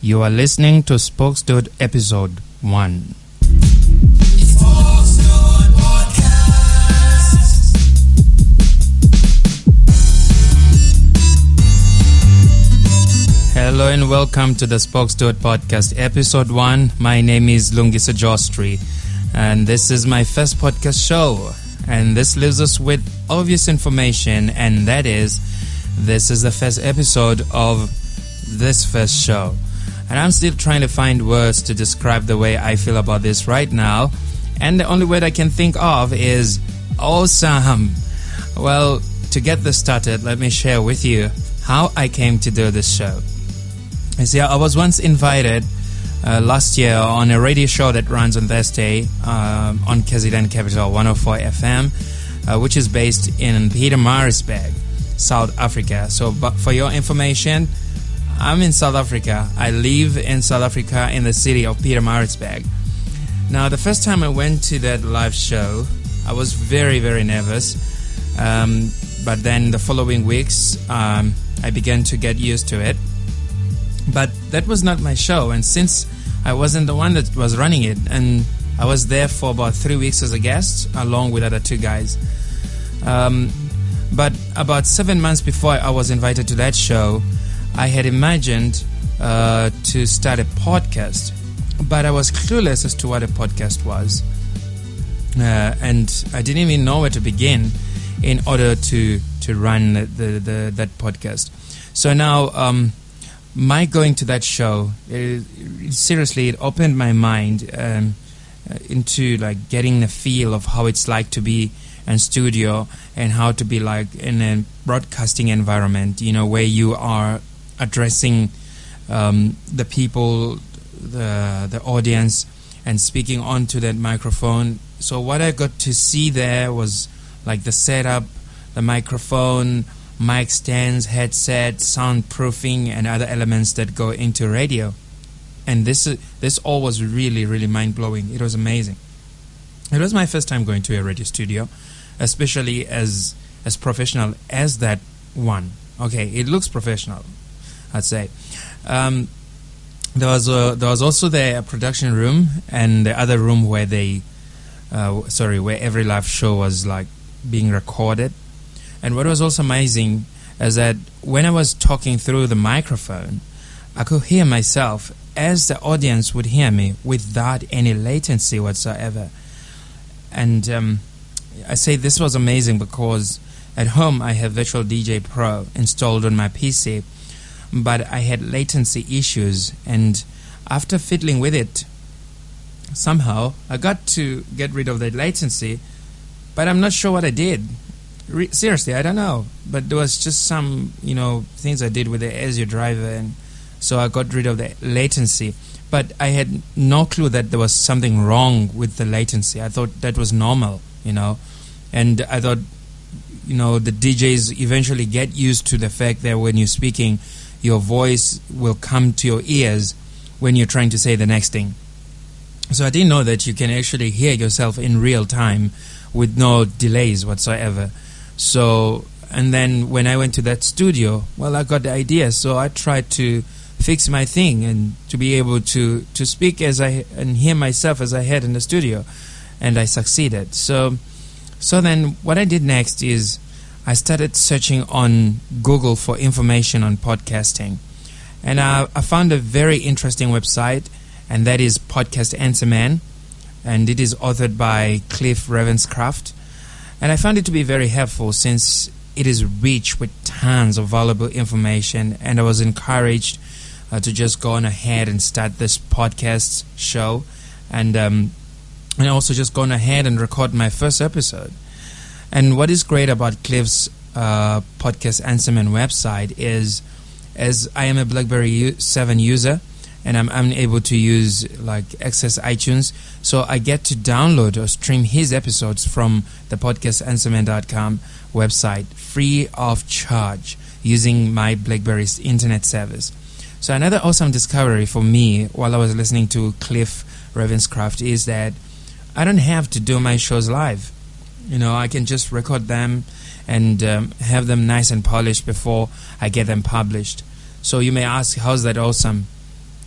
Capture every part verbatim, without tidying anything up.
You are listening to Spokesdude Episode one. Hello and welcome to the Spokesdude Podcast Episode one. My name is Lungisa Jostri and this is my first podcast show. And this leaves us with obvious information, and that is, this is the first episode of this first show. And I'm still trying to find words to describe the way I feel about this right now. And the only word I can think of is awesome. Well, to get this started, let me share with you how I came to do this show. You see, I was once invited uh, last year on a radio show that runs on Thursday uh, on K Z N Capital one oh four F M, uh, which is based in Pietermaritzburg, South Africa. So, but for your information, I'm in South Africa. I live in South Africa in the city of Pietermaritzburg. Now, the first time I went to that live show, I was very, very nervous. Um, but then the following weeks, um, I began to get used to it. But that was not my show. And since I wasn't the one that was running it, and I was there for about three weeks as a guest, along with other two guys. Um, but about seven months before I was invited to that show, I had imagined uh, to start a podcast, but I was clueless as to what a podcast was. Uh, and I didn't even know where to begin in order to, to run the, the, the, that podcast. So now, um, my going to that show, it, it, seriously, it opened my mind um, into like getting the feel of how it's like to be in studio and how to be like in a broadcasting environment, you know, where you are addressing um, the people, the the audience, and speaking onto that microphone. So what I got to see there was like the setup, the microphone, mic stands, headset, soundproofing, and other elements that go into radio. And this this all was really, really mind-blowing. It was amazing. It was my first time going to a radio studio, especially as as professional as that one. Okay, it looks professional, I'd say. Um, there was a, there was also the production room and the other room where they, uh, sorry, where every live show was like being recorded. And what was also amazing is that when I was talking through the microphone, I could hear myself as the audience would hear me without any latency whatsoever. And um, I say this was amazing because at home I have Virtual D J Pro installed on my P C, but I had latency issues, and after fiddling with it, somehow I got to get rid of that latency, but I'm not sure what I did. Re- seriously, I don't know, but there was just some, you know, things I did with the Azure driver, and so I got rid of the latency. But I had no clue that there was something wrong with the latency. I thought that was normal, you know, and I thought, you know, the D Js eventually get used to the fact that when you're speaking, your voice will come to your ears when you're trying to say the next thing. So I didn't know that you can actually hear yourself in real time with no delays whatsoever. So, and then when I went to that studio, well, I got the idea. So I tried to fix my thing and to be able to, to speak as I and hear myself as I had in the studio, and I succeeded. So, so then what I did next is I started searching on Google for information on podcasting, and I, I found a very interesting website, and that is Podcast Answer Man, and it is authored by Cliff Ravenscraft. And I found it to be very helpful since it is rich with tons of valuable information, and I was encouraged uh, to just go on ahead and start this podcast show, and um, and also just gone ahead and record my first episode. And what is great about Cliff's uh, Podcast Answer Man website is, as I am a BlackBerry seven user, and I'm, I'm able to use like Access iTunes, so I get to download or stream his episodes from the podcast answer man dot com website free of charge using my BlackBerry's internet service. So another awesome discovery for me while I was listening to Cliff Ravenscraft is that I don't have to do my shows live. You know, I can just record them and um, have them nice and polished before I get them published. So you may ask, how's that awesome?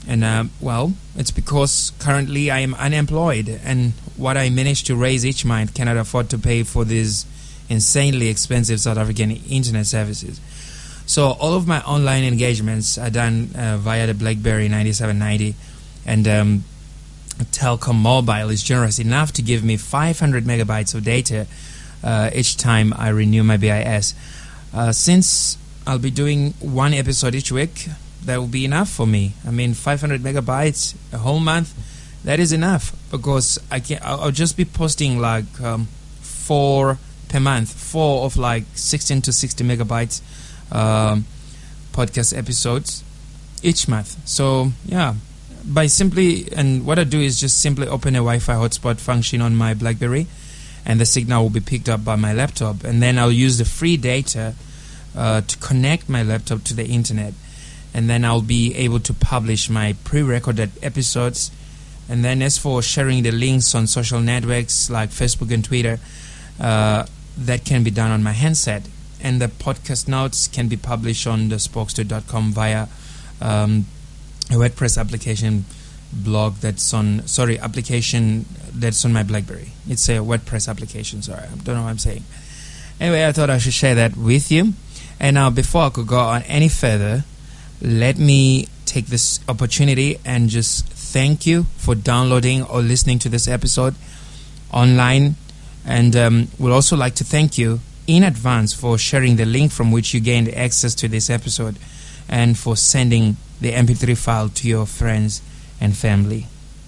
And, uh, well, it's because currently I am unemployed, and what I manage to raise each month cannot afford to pay for these insanely expensive South African internet services. So all of my online engagements are done uh, via the BlackBerry ninety-seven ninety, and um, Telkom Mobile is generous enough to give me five hundred megabytes of data uh, each time I renew my B I S. Uh, since I'll be doing one episode each week, that will be enough for me. I mean, five hundred megabytes a whole month, that is enough, because I can. I'll just be posting like um, four per month, four of like sixteen to sixty megabytes um, podcast episodes each month. So yeah, by simply, and what I do is just simply open a Wi-Fi hotspot function on my BlackBerry, and the signal will be picked up by my laptop, and then I'll use the free data uh, to connect my laptop to the internet, and then I'll be able to publish my pre-recorded episodes. And then as for sharing the links on social networks like Facebook and Twitter, uh, that can be done on my handset, and the podcast notes can be published on the spokesdude dot com via um, a WordPress application blog that's on, sorry, application that's on my BlackBerry. It's a WordPress application, sorry, I don't know what I'm saying. Anyway, I thought I should share that with you. And now, before I could go on any further, let me take this opportunity and just thank you for downloading or listening to this episode online. And um, we'd also like to thank you in advance for sharing the link from which you gained access to this episode, and for sending the M P three file to your friends and family.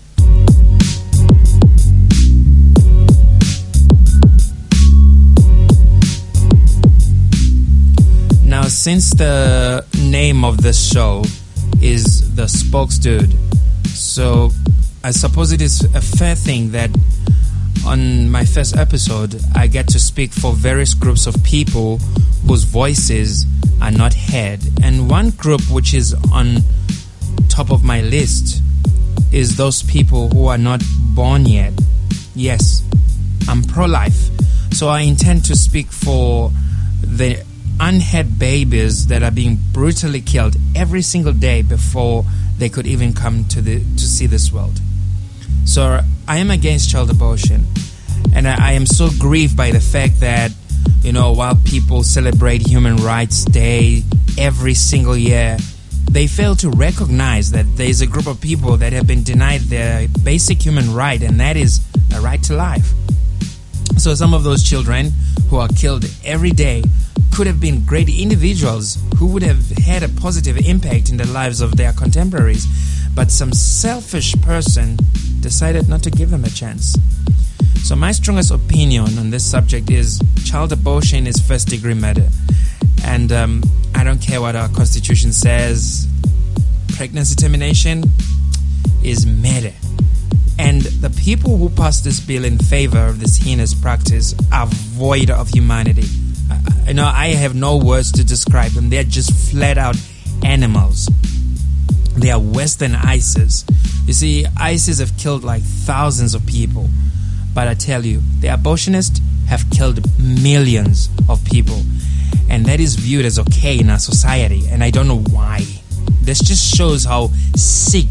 Now, since the name of this show is The Spokesdude, so I suppose it is a fair thing that on my first episode, I get to speak for various groups of people whose voices are not heard. And one group which is on top of my list is those people who are not born yet. Yes, I'm pro-life, so I intend to speak for the unheard babies that are being brutally killed every single day before they could even come to the to see this world. So I am against child abortion, and I, I am so grieved by the fact that, you know, while people celebrate Human Rights Day every single year, they fail to recognize that there is a group of people that have been denied their basic human right, and that is the right to life. So some of those children who are killed every day could have been great individuals who would have had a positive impact in the lives of their contemporaries, but some selfish person decided not to give them a chance. So my strongest opinion on this subject is child abortion is first degree murder. And um, I don't care what our constitution says, pregnancy termination is murder. And the people who passed this bill in favor of this heinous practice are void of humanity. I, you know, I have no words to describe them. They're just flat out animals. They are worse than ISIS. You see, ISIS have killed like thousands of people. But I tell you, the abortionists have killed millions of people. And that is viewed as okay in our society. And I don't know why. This just shows how sick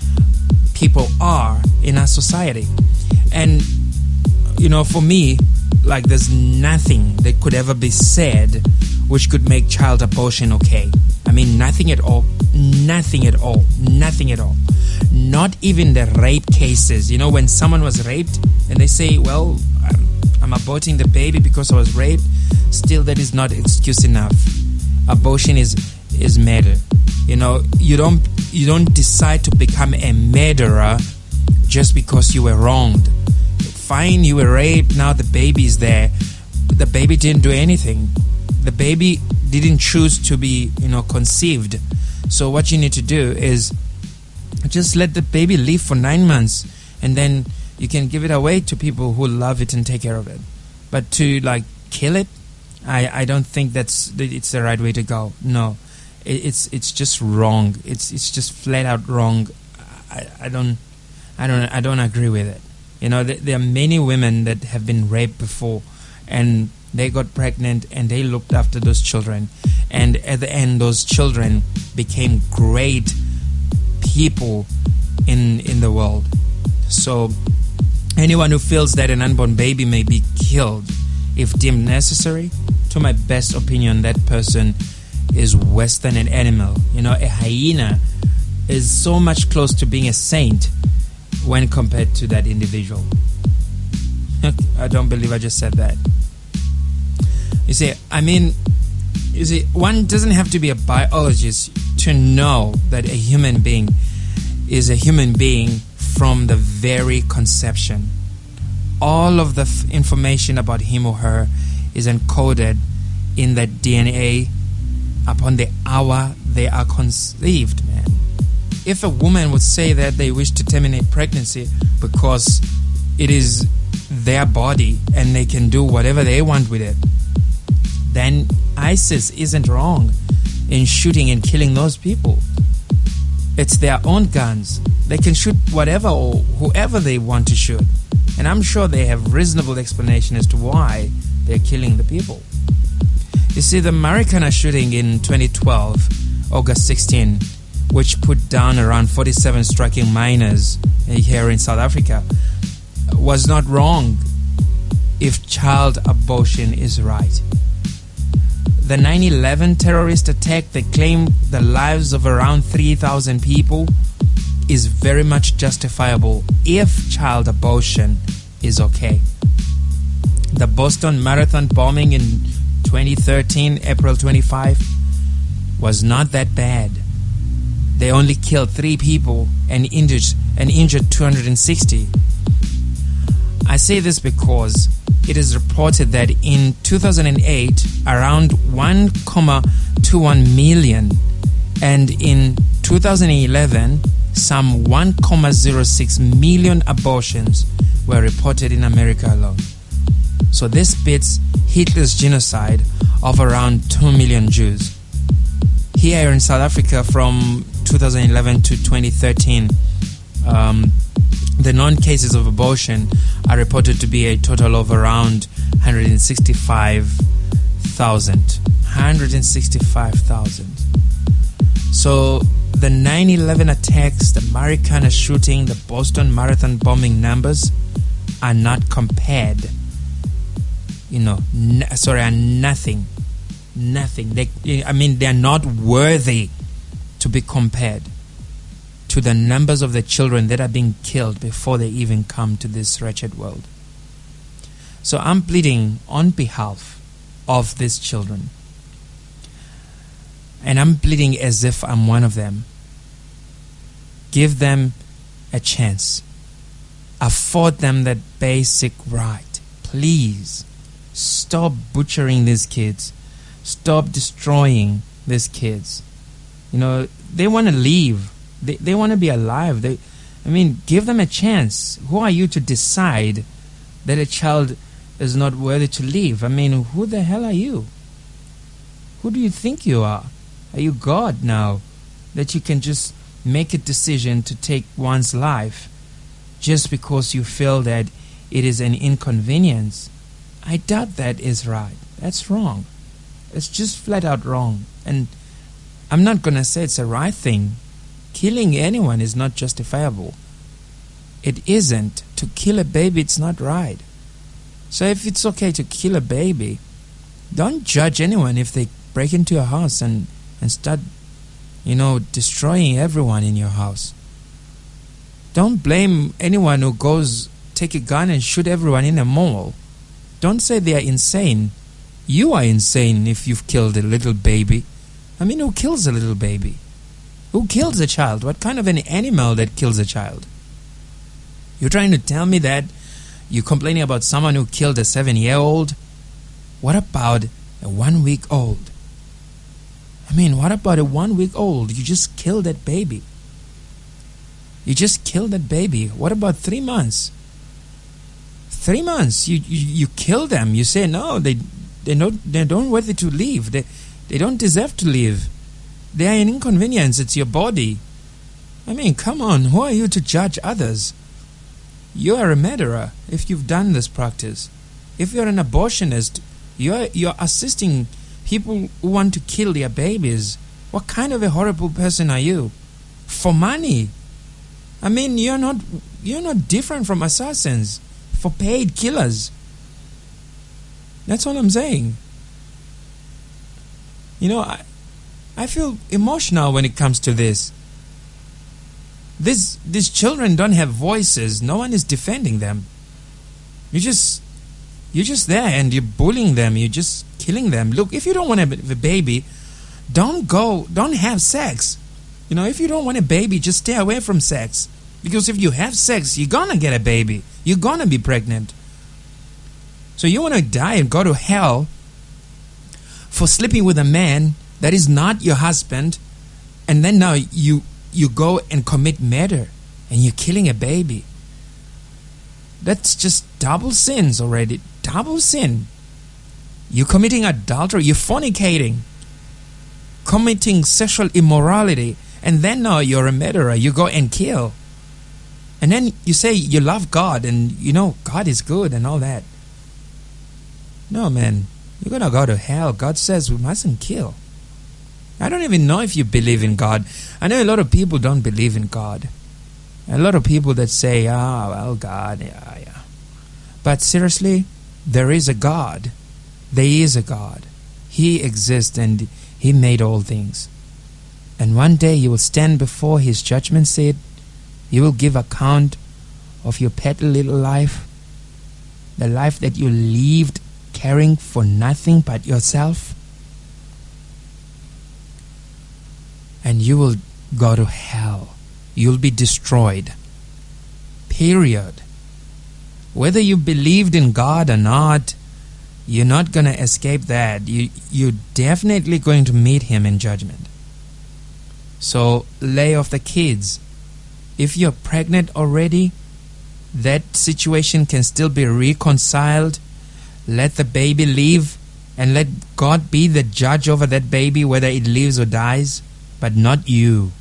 people are in our society. And, you know, for me, like, there's nothing that could ever be said which could make child abortion okay. I mean, nothing at all. Nothing at all. Nothing at all. Not even the rape cases. You know, when someone was raped and they say, well, I'm, I'm aborting the baby because I was raped, still that is not excuse enough. Abortion is is murder. You know, you don't you don't decide to become a murderer just because you were wronged. Fine, you were raped, now the baby is there. The baby didn't do anything. The baby didn't choose to be, you know, conceived. So what you need to do is just let the baby live for nine months, and then you can give it away to people who love it and take care of it. But to like kill it, I, I don't think that's it's the right way to go. No, it, it's it's just wrong. It's it's just flat out wrong. I, I don't I don't I don't agree with it. You know, th- there are many women that have been raped before, and they got pregnant and they looked after those children, and at the end those children became great people in in the world. So anyone who feels that an unborn baby may be killed if deemed necessary, to my best opinion, that person is worse than an animal. You know, a hyena is so much close to being a saint when compared to that individual. I don't believe I just said that. You see, I mean, you see, one doesn't have to be a biologist to know that a human being is a human being from the very conception. All of the f- information about him or her is encoded in the D N A upon the hour they are conceived, man. If a woman would say that they wish to terminate pregnancy because it is their body and they can do whatever they want with it, then ISIS isn't wrong in shooting and killing those people. It's their own guns. They can shoot whatever or whoever they want to shoot. And I'm sure they have reasonable explanation as to why they're killing the people. You see, the Marikana shooting in twenty twelve, August sixteenth, which put down around forty-seven striking minors here in South Africa, was not wrong if child abortion is right. The nine eleven terrorist attack that claimed the lives of around three thousand people is very much justifiable if child abortion is okay. The Boston Marathon bombing in twenty thirteen, April twenty-fifth, was not that bad. They only killed three people and injured and injured two hundred sixty. I say this because it is reported that in two thousand eight, around one point two one million, and in two thousand eleven, some one point zero six million abortions were reported in America alone. So this beats Hitler's genocide of around two million Jews. Here in South Africa, from two thousand eleven to twenty thirteen, um, the non-cases of abortion are reported to be a total of around one hundred sixty-five thousand. one hundred sixty-five thousand. So the nine eleven attacks, the Marikana shooting, the Boston Marathon bombing numbers are not compared. You know, n- sorry, are nothing. Nothing. They, I mean, they are not worthy to be compared to the numbers of the children that are being killed before they even come to this wretched world. So I'm pleading on behalf of these children. And I'm pleading as if I'm one of them. Give them a chance. Afford them that basic right. Please. Stop butchering these kids. Stop destroying these kids. You know, they want to leave. They they want to be alive. They, I mean, give them a chance. Who are you to decide that a child is not worthy to live? I mean, who the hell are you? Who do you think you are? Are you God now, that you can just make a decision to take one's life just because you feel that it is an inconvenience? I doubt that is right. That's wrong. It's just flat out wrong. And I'm not going to say it's a right thing. Killing anyone is not justifiable. It isn't. To kill a baby, it's not right. So if it's okay to kill a baby, don't judge anyone if they break into your house and, and start, you know, destroying everyone in your house. Don't blame anyone who goes take a gun and shoot everyone in a mall. Don't say they are insane. You are insane if you've killed a little baby. I mean, who kills a little baby? Who kills a child? What kind of an animal that kills a child? You're trying to tell me that you're complaining about someone who killed a seven-year-old? What about a one-week-old? I mean, what about a one-week-old? You just killed that baby. You just killed that baby. What about three months? Three months, you you, you kill them. You say, no, they they don't they don't worthy to live. They they don't deserve to live. They are an inconvenience. It's your body. I mean, come on. Who are you to judge others? You are a murderer if you've done this practice. If you're an abortionist, you're you're assisting people who want to kill their babies. What kind of a horrible person are you? for money. I mean, you're not you're not different from assassins, for paid killers. That's all I'm saying. You know, I I feel emotional when it comes to this. This these children don't have voices. No one is defending them. You just you're just there and you're bullying them. You're just killing them. Look, if you don't want a, a baby, don't go. Don't have sex. You know, if you don't want a baby, just stay away from sex. Because if you have sex, you're gonna get a baby. You're gonna be pregnant. So you want to die and go to hell for sleeping with a man that is not your husband, and then now you you go and commit murder and you're killing a baby. That's just double sins already. Double sin. You're committing adultery. You're fornicating. Committing sexual immorality. And then now you're a murderer. You go and kill. And then you say you love God and you know God is good and all that. No, man. You're going to go to hell. God says we mustn't kill. I don't even know if you believe in God. I know a lot of people don't believe in God. A lot of people that say, ah, oh, well, God, yeah, yeah. But seriously, there is a God. There is a God. He exists and He made all things. And one day you will stand before His judgment seat. You will give account of your petty little life. The life that you lived caring for nothing but yourself. And you will go to hell. You'll be destroyed. Period. Whether you believed in God or not, you're not going to escape that. You, you're definitely going to meet Him in judgment. So lay off the kids. If you're pregnant already, that situation can still be reconciled. Let the baby live and let God be the judge over that baby, whether it lives or dies. But not you.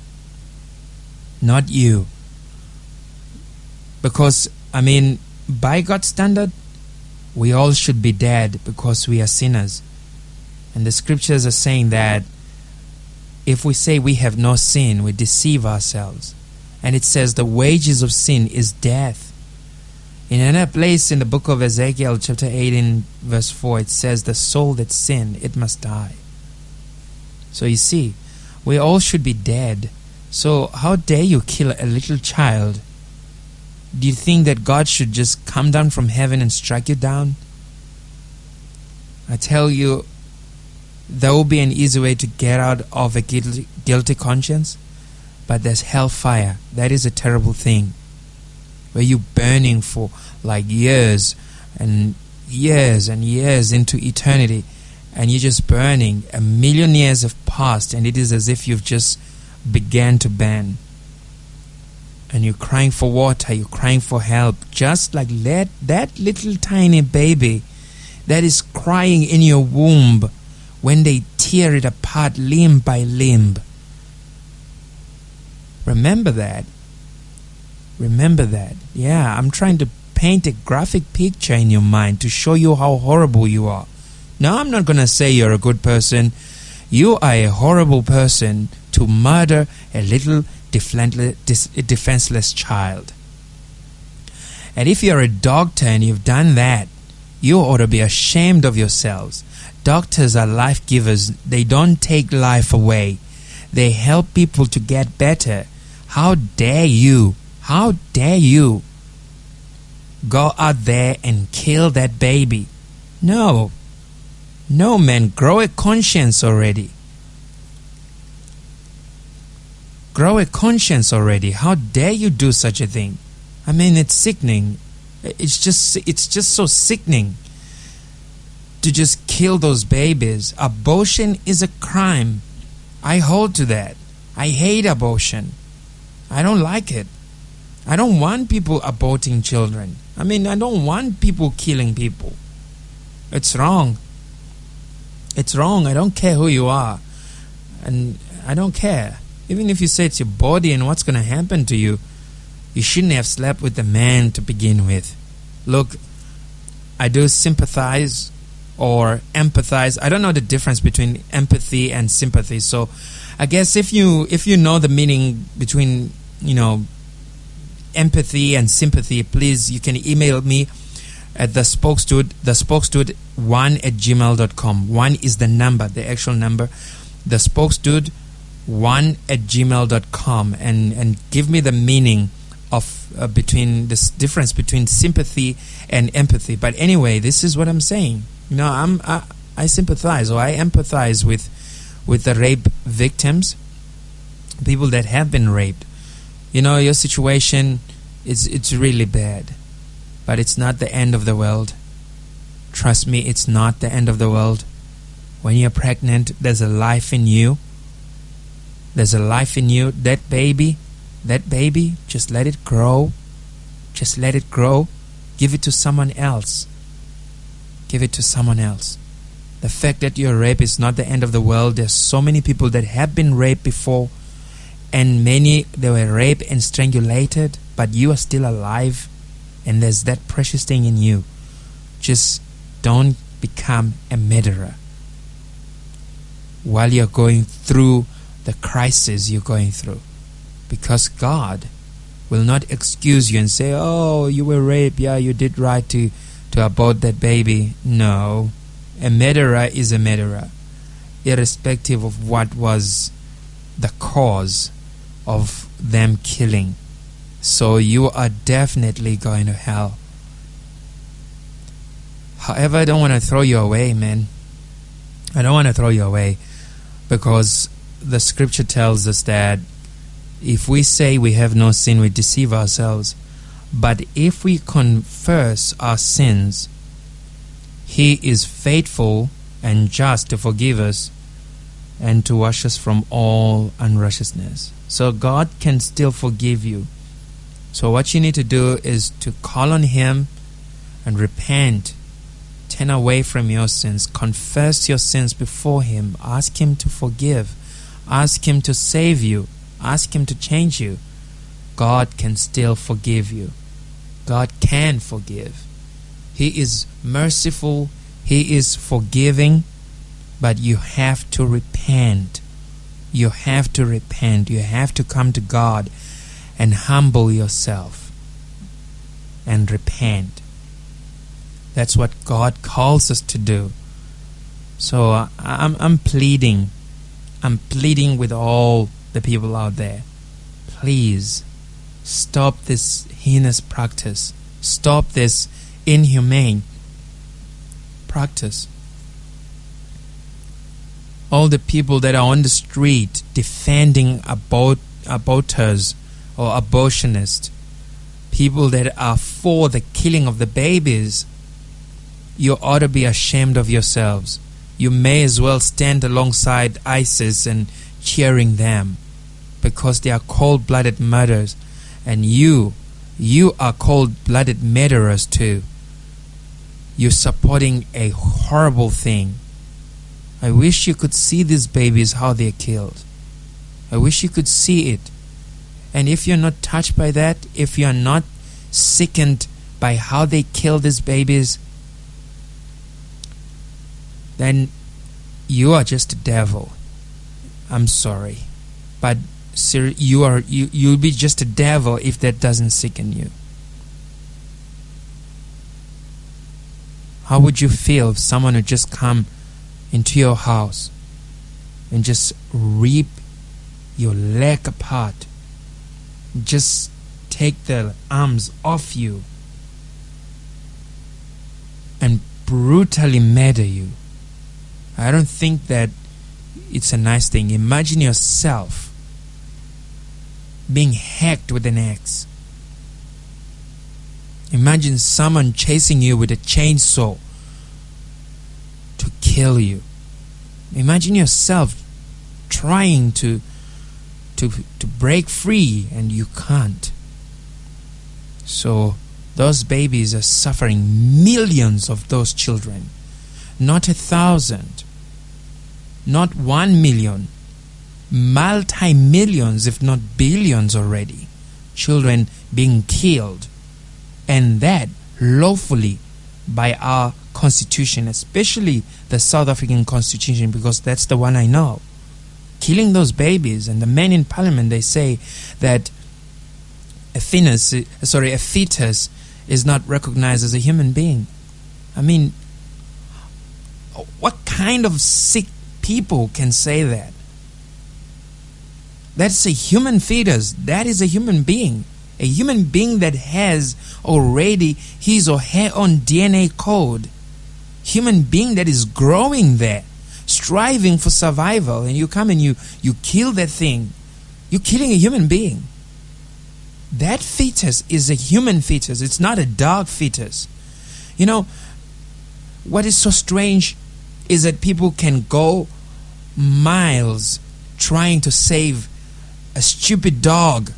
Not you. Because, I mean, by God's standard, we all should be dead because we are sinners. And the scriptures are saying that if we say we have no sin, we deceive ourselves. And it says the wages of sin is death. In another place in the book of Ezekiel, chapter eighteen, verse four, it says the soul that sinned, it must die. So you see, we all should be dead. So how dare you kill a little child? Do you think that God should just come down from heaven and strike you down? I tell you, there will be an easy way to get out of a guilty, guilty conscience. But there's hellfire. That is a terrible thing. Where you're burning for like years and years and years into eternity. And you're just burning. A million years have passed and it is as if you've just began to burn. And you're crying for water, you're crying for help. Just like that, that little tiny baby that is crying in your womb when they tear it apart limb by limb. Remember that. Remember that. Yeah, I'm trying to paint a graphic picture in your mind to show you how horrible you are. Now, I'm not going to say you're a good person. You are a horrible person to murder a little defenseless child. And if you're a doctor and you've done that, you ought to be ashamed of yourselves. Doctors are life givers. They don't take life away. They help people to get better. How dare you? How dare you go out there and kill that baby? No. No, man. Grow a conscience already. Grow a conscience already. How dare you do such a thing? I mean, it's sickening. It's just, it's just so sickening to just kill those babies. Abortion is a crime. I hold to that. I hate abortion. I don't like it. I don't want people aborting children. I mean, I don't want people killing people. It's wrong. It's wrong. I don't care who you are. And I don't care. Even if you say it's your body and what's going to happen to you, you shouldn't have slept with the man to begin with. Look, I do sympathize or empathize. I don't know the difference between empathy and sympathy. So I guess if you if you know the meaning between, you know, empathy and sympathy, please, you can email me at the spokesdude, the spokesdude one at gmail dot com. One is the number, the actual number. The spokesdude one at gmail dot com, and and give me the meaning of uh, between this difference between sympathy and empathy. But anyway, this is what I'm saying. You know, I'm I, I sympathize or I empathize with with the rape victims, people that have been raped. You know, your situation is it's really bad, but it's not the end of the world. Trust me, it's not the end of the world. When you're pregnant, there's a life in you. There's a life in you. That baby, that baby, just let it grow. Just let it grow. Give it to someone else. Give it to someone else. The fact that you're raped is not the end of the world. There's so many people that have been raped before, and many, they were raped and strangulated, but you are still alive, and there's that precious thing in you. Just don't become a murderer while you're going through the crisis you're going through, because God will not excuse you and say, oh, you were raped, yeah, you did right to, to abort that baby. No, a murderer is a murderer, irrespective of what was the cause of them killing. So you are definitely going to hell. However, I don't want to throw you away, man. I don't want to throw you away, because the scripture tells us that if we say we have no sin, we deceive ourselves. But if we confess our sins, He is faithful and just to forgive us and to wash us from all unrighteousness. So God can still forgive you. So what you need to do is to call on Him and repent. Turn away from your sins. Confess your sins before Him. Ask Him to forgive. Ask Him to save you. Ask Him to change you. God can still forgive you. God can forgive. He is merciful. He is forgiving. But you have to repent. You have to repent. You have to come to God and humble yourself and repent. That's what God calls us to do. So uh, I'm, I'm pleading. I'm pleading with all the people out there. Please stop this heinous practice. Stop this inhumane practice. All the people that are on the street defending abort, aborters or abortionists, people that are for the killing of the babies, you ought to be ashamed of yourselves. You may as well stand alongside ISIS and cheering them, because they are cold-blooded murderers, and you, you are cold-blooded murderers too. You're supporting a horrible thing. I wish you could see these babies, how they're killed. I wish you could see it. And if you're not touched by that, if you're not sickened by how they kill these babies, then you are just a devil. I'm sorry, but sir, you are you you'll be just a devil if that doesn't sicken you. How would you feel if someone would just come into your house and just rip your leg apart, just take the arms off you and brutally murder you? I don't think that it's a nice thing. Imagine yourself being hacked with an axe. Imagine someone chasing you with a chainsaw to kill you. Imagine yourself trying to to to break free and you can't. So those babies are suffering, millions of those children, not a thousand, not one million, multi-millions, if not billions already, children being killed, and that lawfully by our constitution, especially the South African constitution, because that's the one I know. killing those babies. And the men in parliament, they say that a fetus, sorry, a fetus is not recognized as a human being. I mean, what kind of sick people can say that? That's a human fetus. That is a human being. A human being that has already his or her own D N A code. Human being that is growing there, striving for survival, and you come and you, you kill that thing. You're killing a human being. That fetus is a human fetus. It's not a dog fetus. You know, what is so strange is that people can go miles trying to save a stupid dog.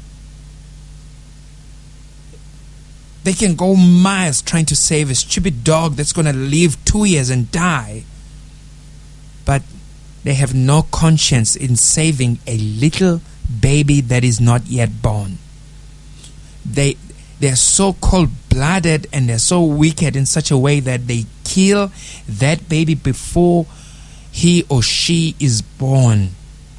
They can go miles trying to save a stupid dog that's going to live two years and die. But they have no conscience in saving a little baby that is not yet born. They they're so cold-blooded and they're so wicked in such a way that they kill that baby before he or she is born,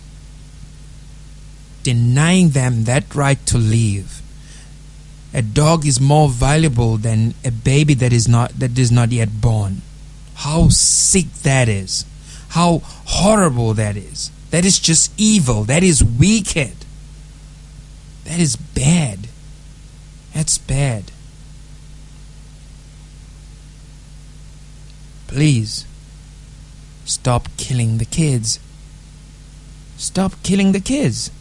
denying them that right to live. A dog is more valuable than a baby that is not that is not yet born. How sick that is. How horrible that is. That is just evil. That is wicked. That is bad. That's bad. Please, stop killing the kids. Stop killing the kids.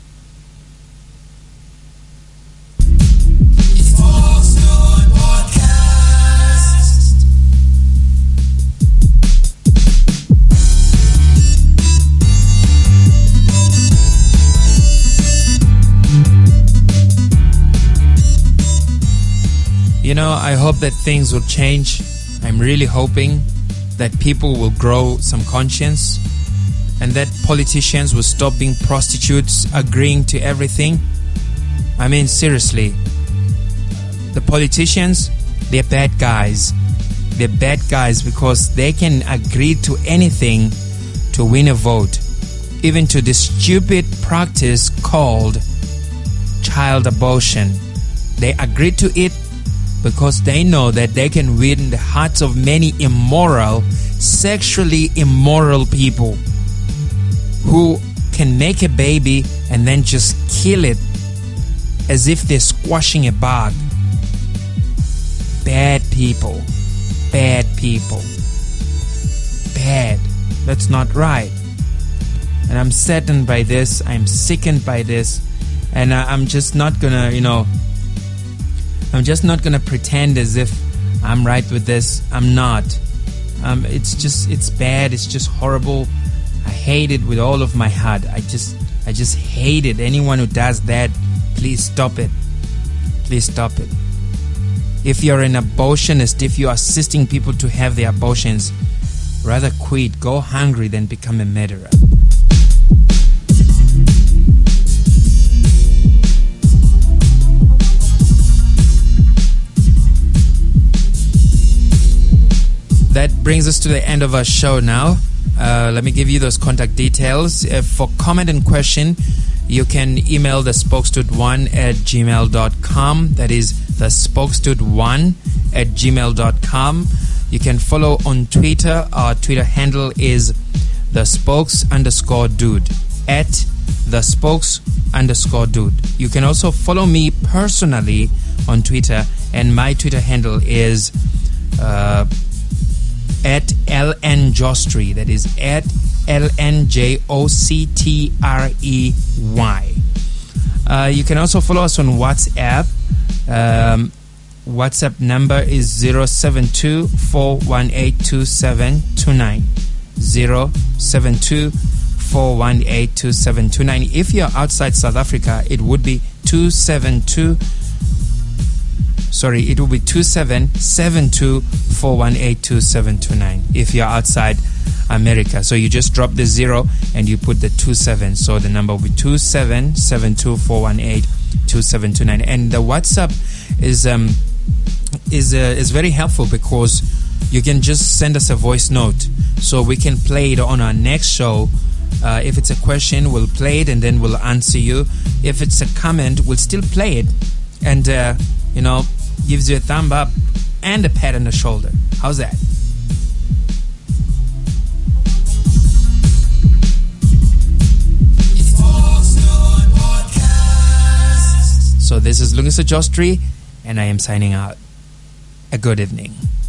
You know, I hope that things will change. I'm really hoping that people will grow some conscience and that politicians will stop being prostitutes, agreeing to everything. I mean, seriously, the politicians, they're bad guys. They're bad guys because they can agree to anything to win a vote, even to this stupid practice called child abortion. They agree to it because they know that they can win the hearts of many immoral, sexually immoral people who can make a baby and then just kill it as if they're squashing a bug. Bad people. Bad people. Bad. That's not right. And I'm saddened by this. I'm sickened by this. And I, I'm just not gonna, you know, I'm just not gonna pretend as if I'm right with this. I'm not. Um, it's just, it's bad. It's just horrible. I hate it with all of my heart. I just, I just hate it. Anyone who does that, please stop it. Please stop it. If you're an abortionist, if you're assisting people to have their abortions, rather quit. Go hungry than become a murderer. That brings us to the end of our show now. Uh, let me give you those contact details. Uh, for comment and question, you can email the spokesdude one at gmail dot com. That is the spokesdude one at gmail dot com. You can follow on Twitter. Our Twitter handle is the spokes underscore dude, at the spokes underscore dude. You can also follow me personally on Twitter, and my Twitter handle is uh, at L N Jostry. That is at L N J O C T R E Y. Uh, you can also follow us on WhatsApp. Um, WhatsApp number is zero seven two, four one eight, two seven two nine. zero seven two, four one eight, two seven two nine. If you're outside South Africa, it would be two seven two. Sorry, it will be two seven seven two, four one eight, two seven two nine if you're outside America. So you just drop the zero and you put the two seven. So the number will be two seven seven two, four one eight, two seven two nine. And the WhatsApp is um is uh, is very helpful because you can just send us a voice note so we can play it on our next show Uh, if it's a question, we'll play it and then we'll answer you. If it's a comment, we'll still play it and, uh, you know, gives you a thumb up and a pat on the shoulder. How's that? So this is Lungisa Jostri, and I am signing out. A good evening.